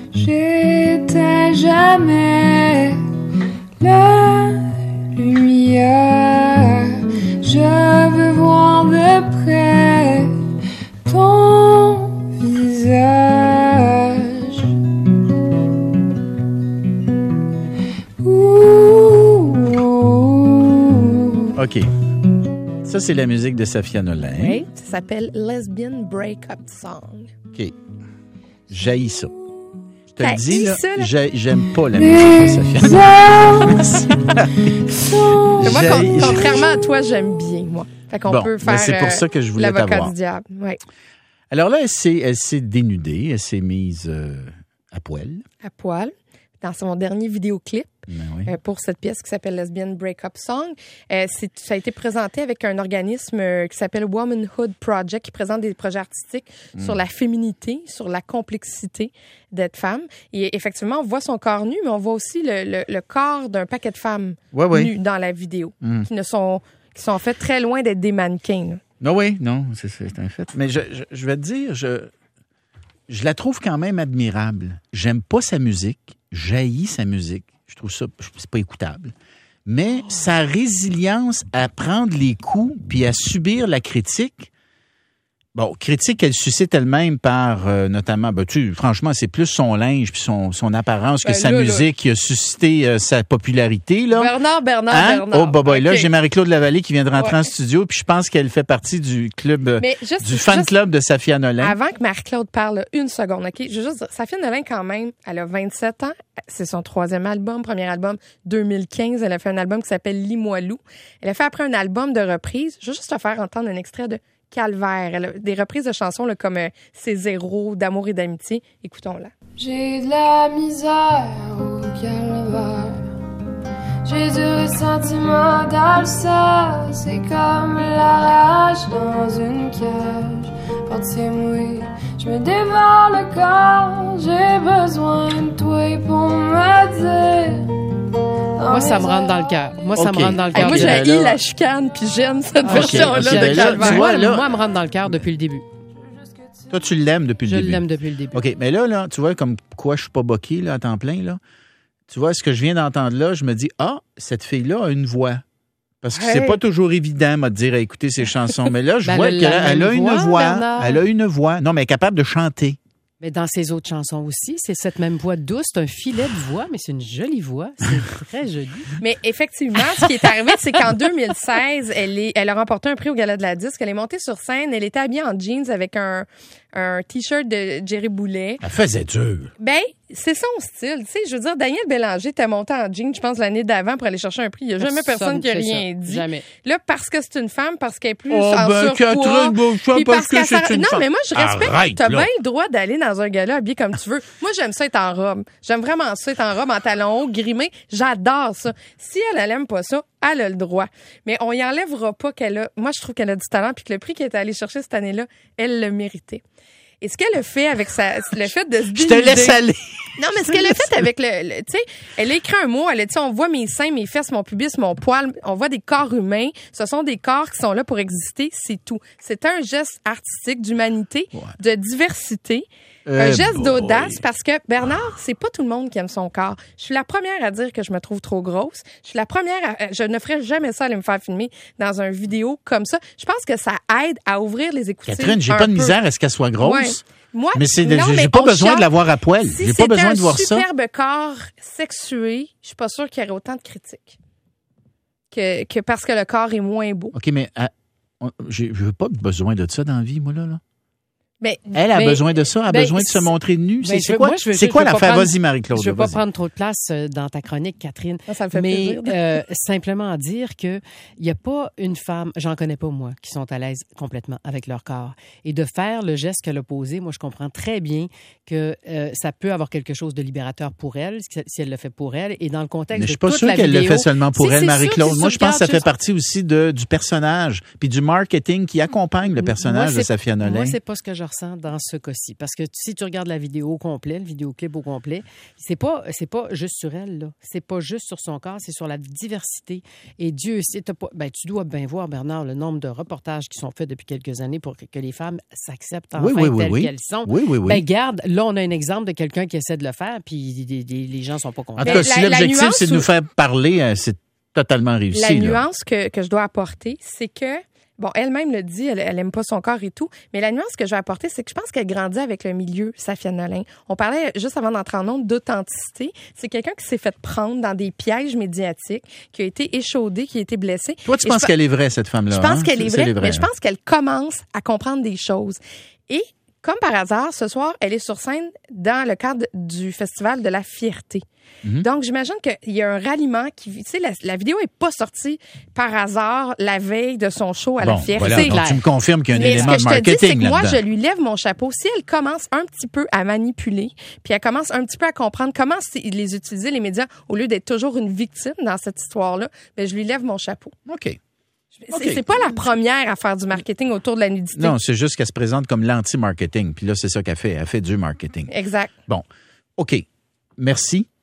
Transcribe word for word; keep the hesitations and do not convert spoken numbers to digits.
j'éteins jamais la lumière. Je veux voir de près ton visage. Ouh. OK. Ça, c'est la musique de Safia Nolin. Oui, ça s'appelle Lesbian Breakup Song. OK. J'haïs ça. Je te T'as le dis, là, ça, là? j'ai- j'aime pas la musique de Safia Nolin. Moi, J'ai- con- contrairement à toi, j'aime bien, moi. Fait qu'on Bon, peut ben, faire c'est pour euh, ça que je voulais l'avocat t'avoir. du diable. Ouais. Alors là, elle s'est, elle s'est dénudée, elle s'est mise euh, à poil. À poil, dans son dernier vidéoclip. Ben oui. Euh, pour cette pièce qui s'appelle Lesbian Breakup Song. Euh, c'est, ça a été présenté avec un organisme euh, qui s'appelle Womanhood Project, qui présente des projets artistiques Mm. sur la féminité, sur la complexité d'être femme. Et effectivement, on voit son corps nu, mais on voit aussi le, le, le corps d'un paquet de femmes Ouais, ouais. nues dans la vidéo, Mm. qui ne sont, qui sont en fait très loin d'être des mannequins. là. Non, oui, non, c'est, c'est un fait. Mais je, je, je vais te dire, je, je la trouve quand même admirable. J'aime pas sa musique, j'haïs sa musique. Je trouve ça, c'est pas écoutable. Mais sa résilience à prendre les coups puis à subir la critique, bon, critique qu'elle suscite elle-même par, euh, notamment, ben, tu, franchement, c'est plus son linge puis son, son apparence que Ben, sa là, là. musique qui a suscité euh, sa popularité, là. Bernard, Bernard, Hein? Bernard. Oh, bah, bah, là, OK. j'ai Marie-Claude Lavallée qui vient de rentrer Ouais. en studio, puis je pense qu'elle fait partie du club, euh, Mais juste- du fan juste- club de Safia Nolin. Avant que Marie-Claude parle, là, une seconde, OK? Je veux juste dire, Safia Nolin, quand même, elle a vingt-sept ans. C'est son troisième album, premier album, deux mille quinze. Elle a fait un album qui s'appelle Lis-moi loup. Elle a fait après un album de reprises. Je veux juste te faire entendre un extrait de Calvaire. Elle a des reprises de chansons là, comme euh, C'est zéro, d'amour et d'amitié. Écoutons-la. J'ai de la misère au calvaire. J'ai du ressentiment dans le sang. C'est comme la rage dans une cage. Porte mouillé, je me dévore le corps. J'ai besoin de toi pour me dire. Moi, ça me rentre dans le cœur. Moi, ça OK. me rentre dans le Hey, cœur. moi, Ok, j'ai ben haï là- la chicane, puis j'aime cette Ah, version-là ok, de ben là, Calvaire. tu vois, moi, là- moi, elle me rentre dans le cœur depuis le début. Toi, tu l'aimes depuis Je le début. l'aime depuis le début. OK, mais là, là, tu vois, comme quoi je suis pas boqué là, à temps plein, là. Tu vois, ce que je viens d'entendre là, je me dis, ah, cette fille-là a une voix. Parce que Hey. c'est pas toujours évident, moi, de dire à écouter ses chansons. Mais là, je Ben, vois elle a qu'elle la elle a même une voix, voix. Bernard. Elle a une voix. Non, mais elle est capable de chanter. Mais dans ses autres chansons aussi, c'est cette même voix douce, c'est un filet de voix, mais c'est une jolie voix. C'est très joli. Mais effectivement, ce qui est arrivé, c'est qu'en deux mille seize, elle, est, elle a remporté un prix au Gala de la Disque. Elle est montée sur scène. Elle était habillée en jeans avec un, un T-shirt de Jerry Boulet. Elle faisait dur. Ben, c'est son style. Tu sais, je veux dire, Daniel Bélanger était monté en jeans, je pense, l'année d'avant pour aller chercher un prix. Il n'y a jamais personne qui a C'est rien ça. dit. Jamais. Là, parce que c'est une femme, parce qu'elle est plus Oh, en ben, surpoids. Catherine Beauchamp, puis parce que qu'elle c'est s'arrête- une Non, femme. mais moi, je respecte. Arrête, T'as là. bien le droit d'aller dans un gala habillé comme tu veux. Moi, j'aime ça être en robe. J'aime vraiment ça être en robe, en talons hauts, grimé. J'adore ça. Si elle, elle aime pas ça, elle a le droit. Mais on y enlèvera pas qu'elle a... Moi, je trouve qu'elle a du talent puis que le prix qu'elle est allée chercher cette année-là, elle le méritait. Et ce qu'elle a fait avec sa, le fait de se Je te dénuder- laisse aller. Non, mais ce qu'elle a fait avec le, le- tu sais, elle a écrit un mot, elle a dit, on voit mes seins, mes fesses, mon pubis, mon poil, on voit des corps humains. Ce sont des corps qui sont là pour exister, c'est tout. C'est un geste artistique d'humanité, de diversité. Un Eh geste boy. d'audace parce que Bernard, c'est pas tout le monde qui aime son corps. Je suis la première à dire que je me trouve trop grosse. Je suis la première à, je ne ferais jamais ça aller me faire filmer dans un vidéo comme ça. Je pense que ça aide à ouvrir les écoutilles. Catherine, j'ai un pas de peu. misère à ce qu'elle soit grosse. Ouais. Moi, Mais c'est, non, j'ai mais pas on besoin de chiale. la voir à poil. Si J'ai pas c'était besoin un de voir ça. superbe corps sexué, je suis pas sûre qu'il y aurait autant de critiques que, que parce que le corps est moins beau. OK, mais euh, on- j'ai, je veux pas besoin de ça dans la vie, moi, là. là. Mais, Elle a mais- besoin de ça, elle a ben, besoin de se c'est- montrer nue. C'est, Ben, c'est je veux- quoi, moi, je veux- c'est je quoi veux pas l'affaire? prendre- Vas-y, Marie-Claude. Je veux pas vas-y. prendre trop de place euh, dans ta chronique, Catherine. Ça, ça me fait mais plaisir. euh, simplement dire que il y a pas une femme, j'en connais pas moi, qui sont à l'aise complètement avec leur corps. Et de faire le geste qu'elle a posé, moi je comprends très bien que euh, ça peut avoir quelque chose de libérateur pour elle, si si elle le fait pour elle. Et dans le contexte Mais je de suis pas toute sûr la qu'elle le vidéo- fait seulement pour Si, elle, c'est sûr, Marie-Claude. si Moi, tu je pense que ça regardes fait partie aussi de, du personnage, puis du marketing qui accompagne le personnage Moi, de c'est- Safia Nolin. Moi, c'est pas ce que je renversant dans ce cas-ci. Parce que si tu regardes la vidéo au complet, le vidéoclip au complet, c'est pas, c'est pas juste sur elle, là. C'est pas juste sur son corps, c'est sur la diversité. Et Dieu sait, t'as pas, ben, tu dois bien voir, Bernard, le nombre de reportages qui sont faits depuis quelques années pour que, que les femmes s'acceptent enfin oui, oui, oui, telles oui. qu'elles sont. Oui, oui, oui. Ben, garde, là, on a un exemple de quelqu'un qui essaie de le faire, puis les, les, les gens sont pas contents. En tout cas, Mais si la- la l'objectif, nuance c'est de où- nous faire parler, euh, c'est totalement réussi. La là. nuance que, que je dois apporter, c'est que, bon, elle-même le dit, elle, elle aime pas son corps et tout, mais la nuance que je vais apporter, c'est que je pense qu'elle grandit avec le milieu, Safia Nolin. On parlait, juste avant d'entrer en onde, d'authenticité. C'est quelqu'un qui s'est fait prendre dans des pièges médiatiques, qui a été échaudé, qui a été blessé. Toi, tu Et penses je, qu'elle est vraie, cette femme-là? Je pense hein? qu'elle C'est- est c'est vraie, les mais je hein? pense qu'elle commence à comprendre des choses. Et, comme par hasard, ce soir, elle est sur scène dans le cadre du Festival de la Fierté. Mhm. Donc, j'imagine qu'il y a un ralliement qui... Tu sais, la, la vidéo est pas sortie par hasard la veille de son show à Bon, la Fierté. voilà, donc tu me confirmes qu'il y a un Mais élément ce que de je te dis, c'est marketing que moi, là-dedans. je lui lève mon chapeau. Si elle commence un petit peu à manipuler, puis elle commence un petit peu à comprendre comment c'est- les utiliser, les médias, au lieu d'être toujours une victime dans cette histoire-là, ben, je lui lève mon chapeau. OK. C'est OK. c'est pas la première à faire du marketing autour de la nudité. Non, c'est juste qu'elle se présente comme l'anti-marketing. Puis là, c'est ça qu'elle fait. Elle fait du marketing. Exact. Bon. OK. Merci.